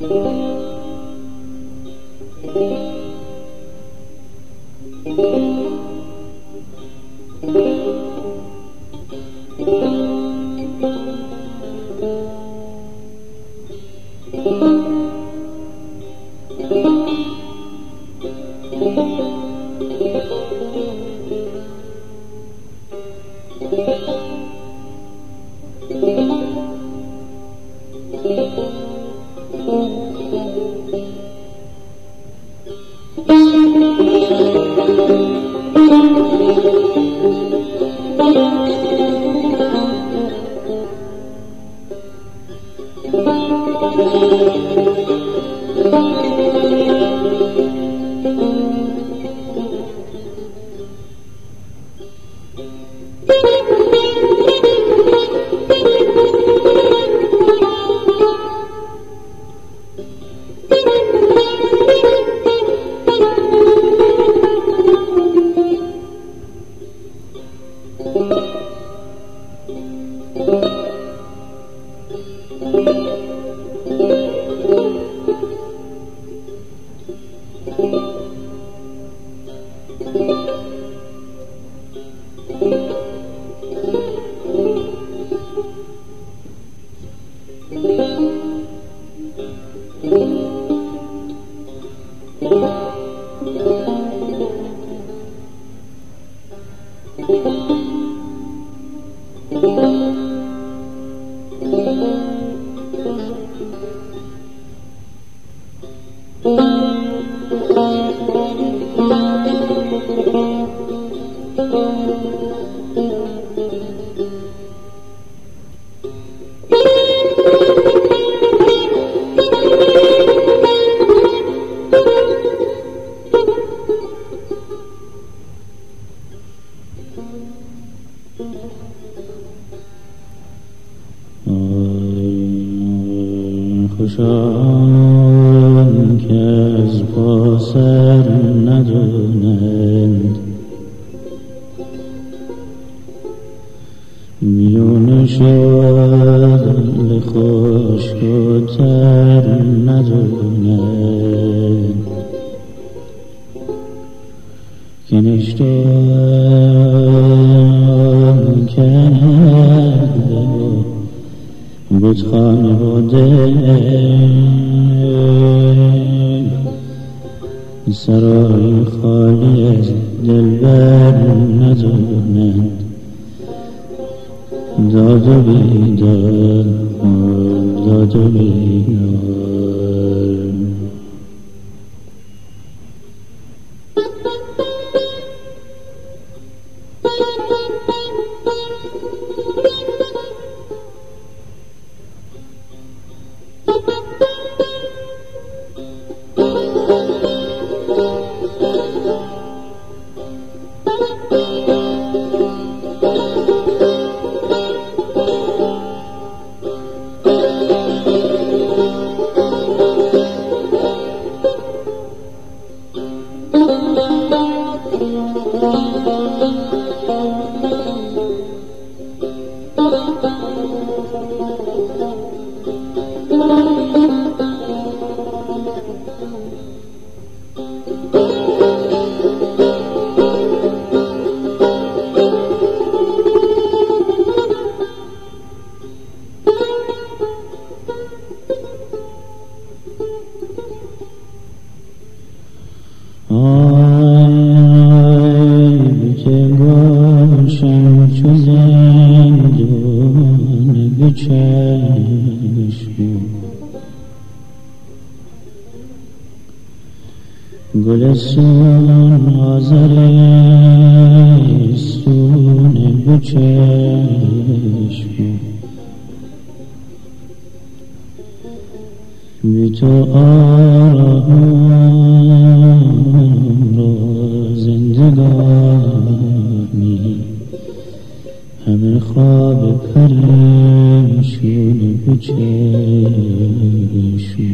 خوشان که از پا سر ندانند، میون شال خشک و تر ندانند، که نشتم کرده بتخانه بوده سرای خالی از دلبر ندانند. داد و بیداد، داد و بیداد. گلستون آذرستون بچشم، بی تو آرام را زندگانی، همه خواب پریشون بچشم.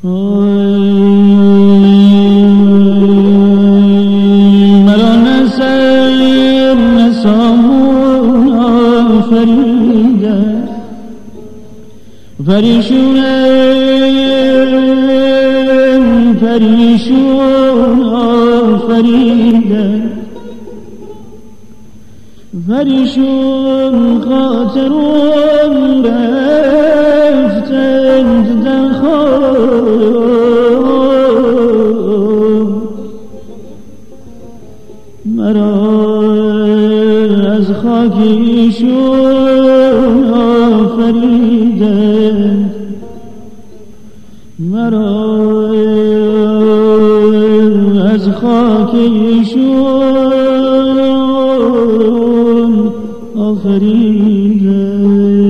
مرا نسر نسامون آفریده پریشون آفریده پریشون خاطرون رفتند در خواب مرا از خاکیشون آفریدند مرا از خاکیشون آفریدند.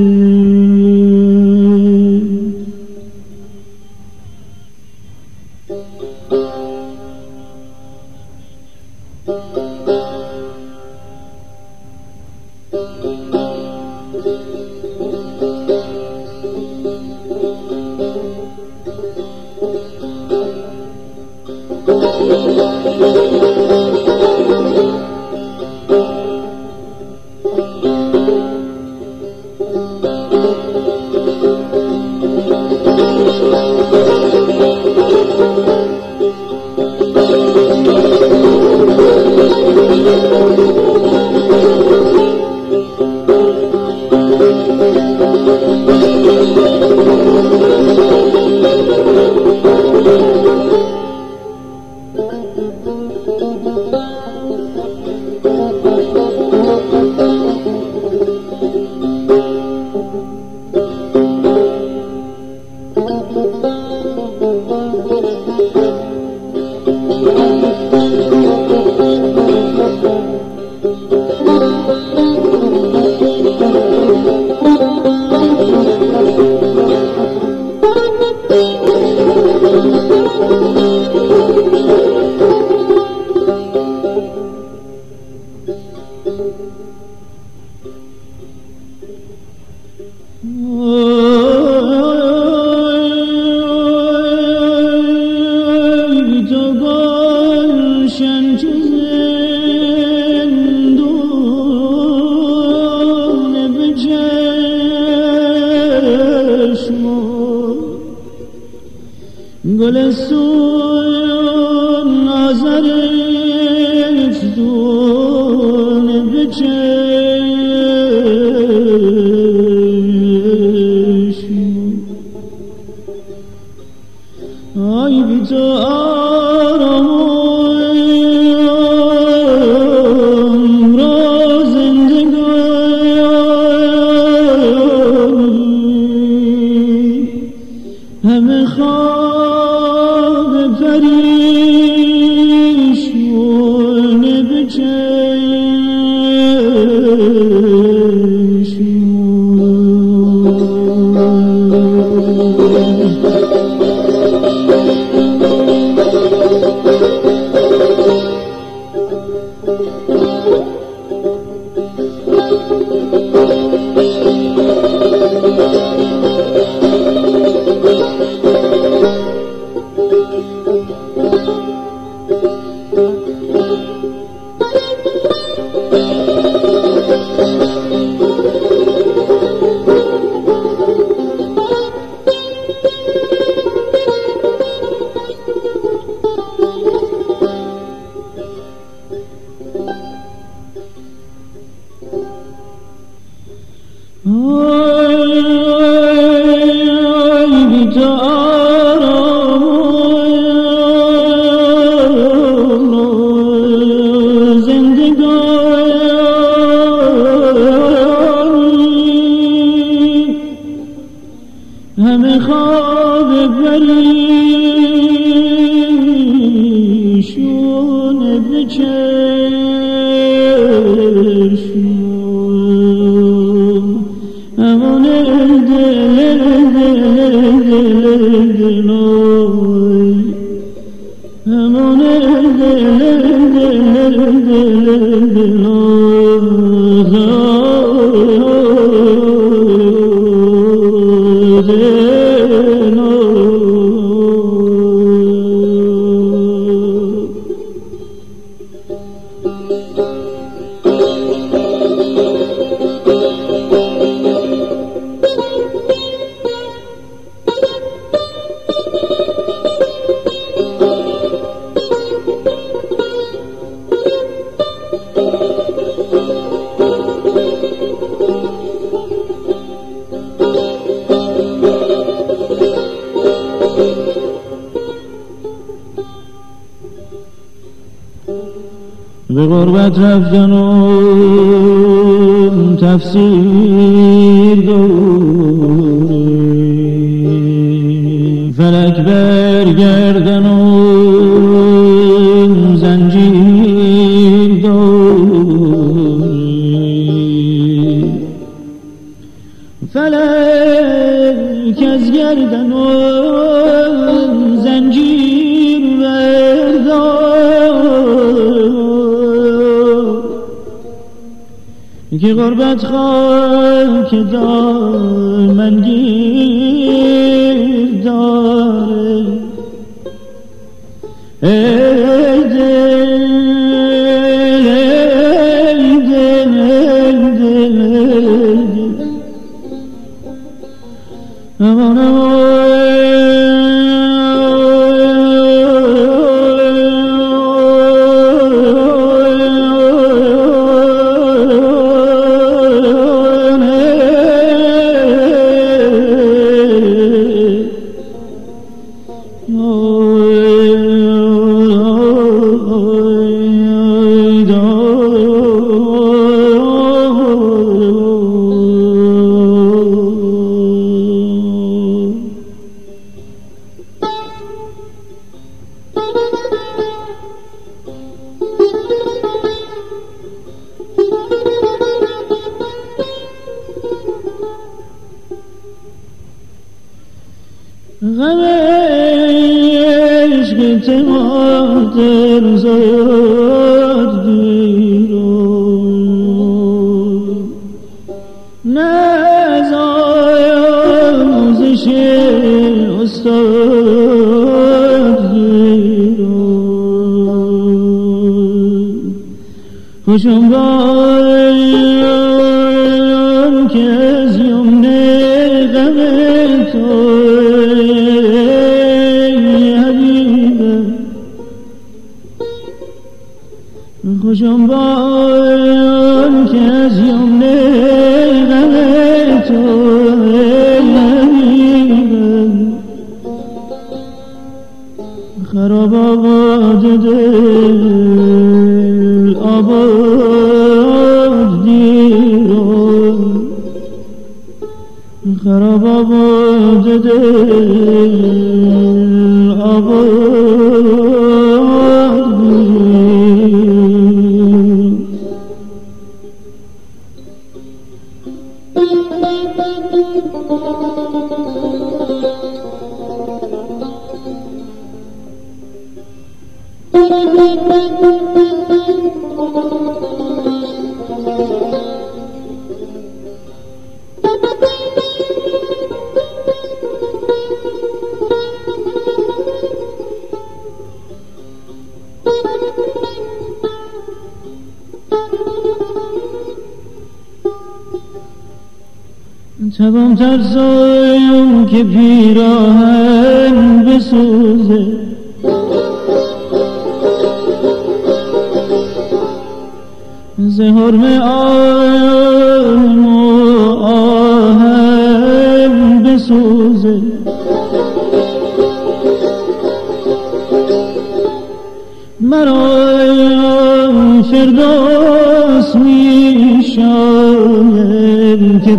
گلستون نازرت دون بچشم آی بی تو آرام را زندگانی همه خواب پریشون همه خواب پریشون بچشم همون دلوی همون دلوی به غربت رفتن و تفسیر دوری فلک برگردن و زنجیر دوری فلک از گردن و زنجیر بردار که غربت خاک دامنگیر داره ای دل ای دل ای دل امان غم عشق تمادر زاد دیرون نزازش استاد دیرون خوشم بایان که از یمنه غم تو خوشم بایان که از یمنه غم تو نمیدم خراب آباد دل آباد دیرون خراب آباد دل آباد دیرون تبام ترسایم که پیراهن بسوزه ز حرم آیم و آهن بسوزه مرا فردوس می شاید که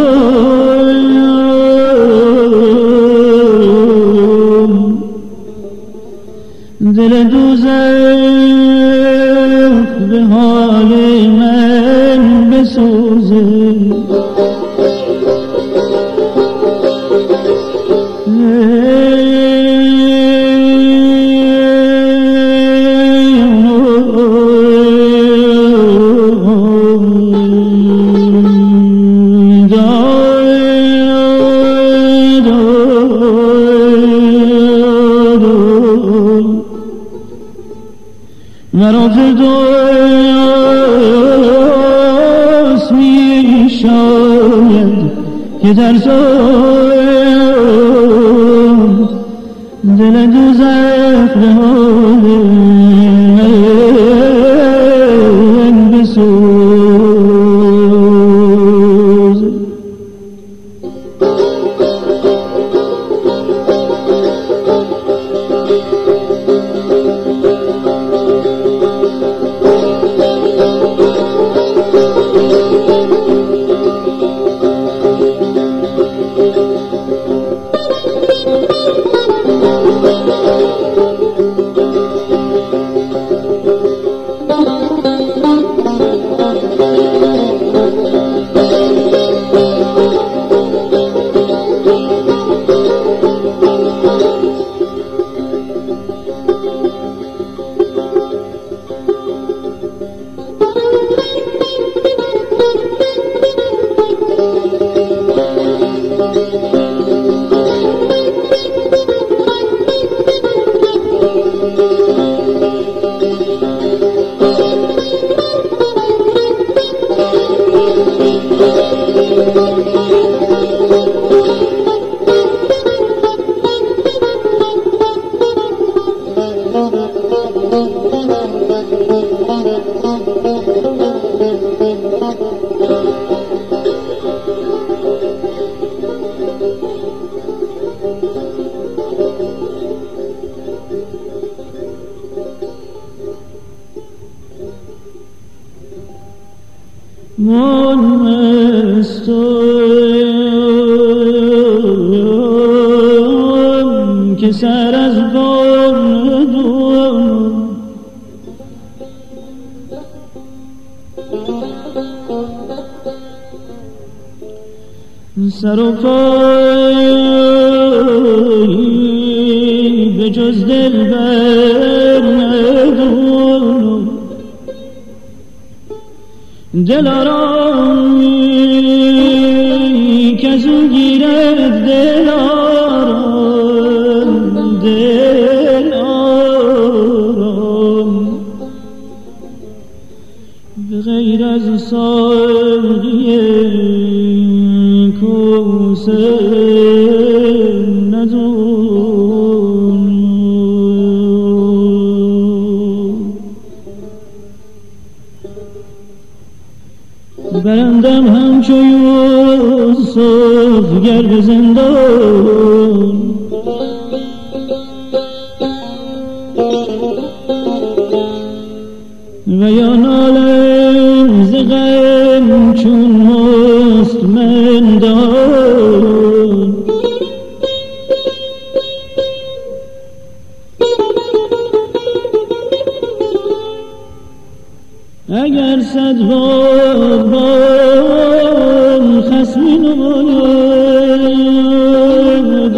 ترسم دل دوزخ به حال من بسوزه مرا فردوس می شاید که ترسم دل دوزخ به حال من بسوزه مستم که سر از بار دون سر و پایی به جز دلبر ندون دلارامی که زو گیرد دلارام دلارام به غیر از ساقی کوسه ندون برندم همچو یوسف گرد زندان و یا نالم ز غم چون مستمندان اگر صد بار خصمی نماید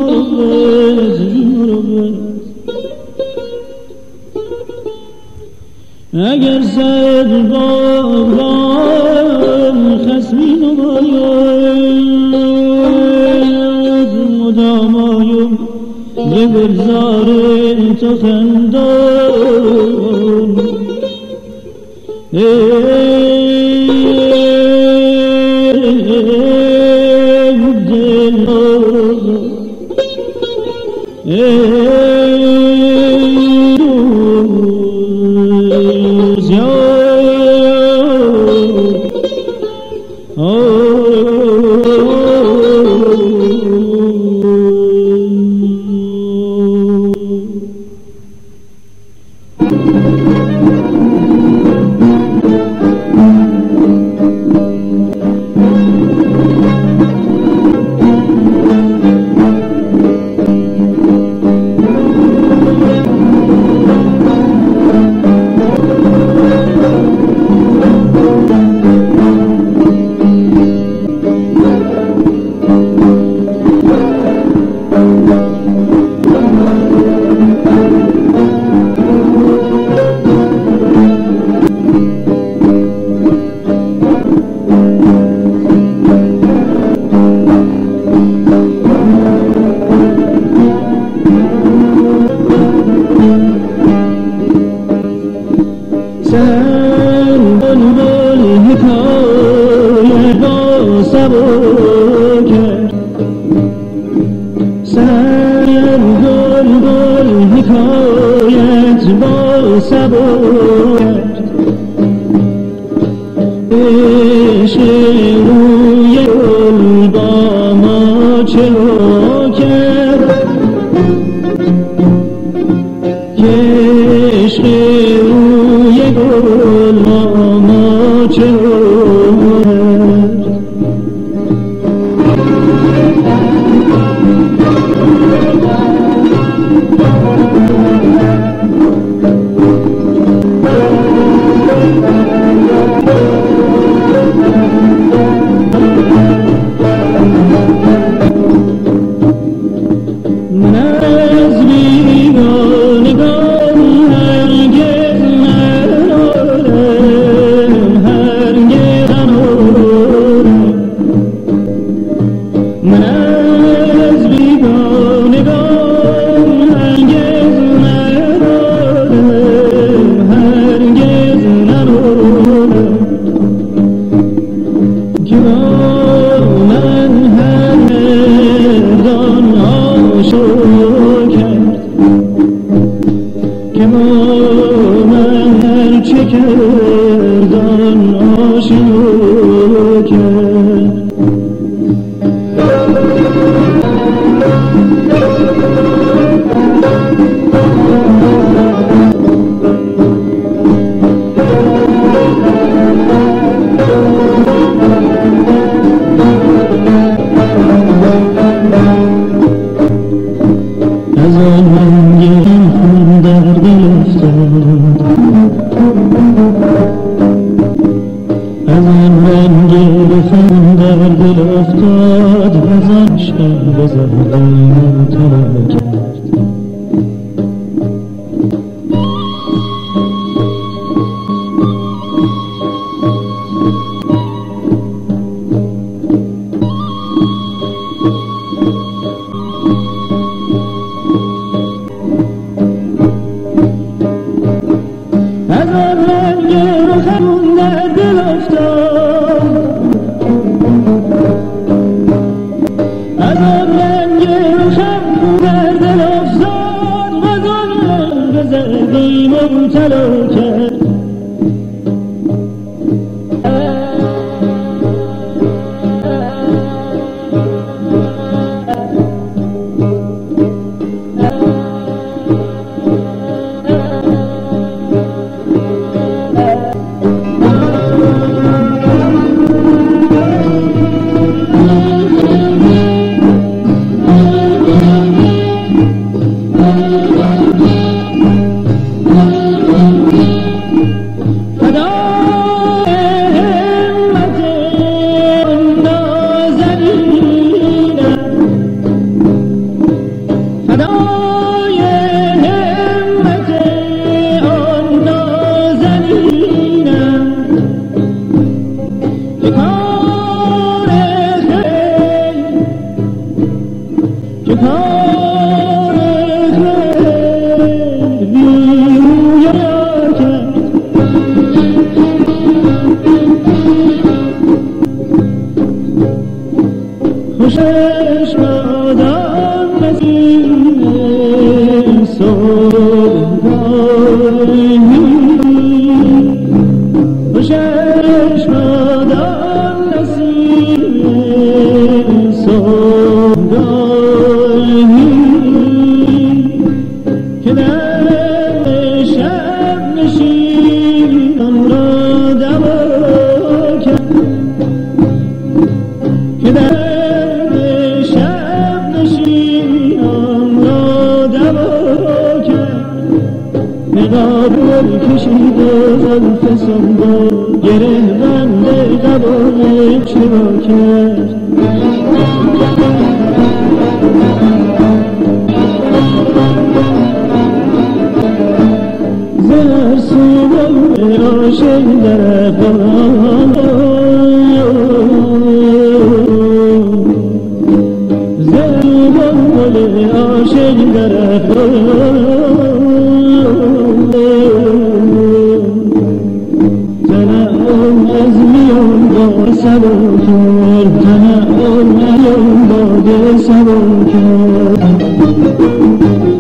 اگر صد بار خصمی نماید مدامایم به گلزار تو خندان من چه کردن آشنا کرد از آن رنگ خون در دل افتاد از آن رنگ خون در دل افتاد از آن شب زردی مبتلا کرد از آن رنگ خون در دل افتاد از آن رنگ خون در دل افتاد و از آن رنگ زردی مبتلا کرد خوشش مادم نسیم صبحگاهی خوشش مادم نسیم صبحگاهی که در شب نشینان را دوا کرد که در نقاب کشیده زلف سنبال گره بند قبال چرا کرد زهر سوال عاشق در قبال زهر سوال عاشق در قبال تنعم از میان باد سبا کرد تنعم از میان باد سبا کرد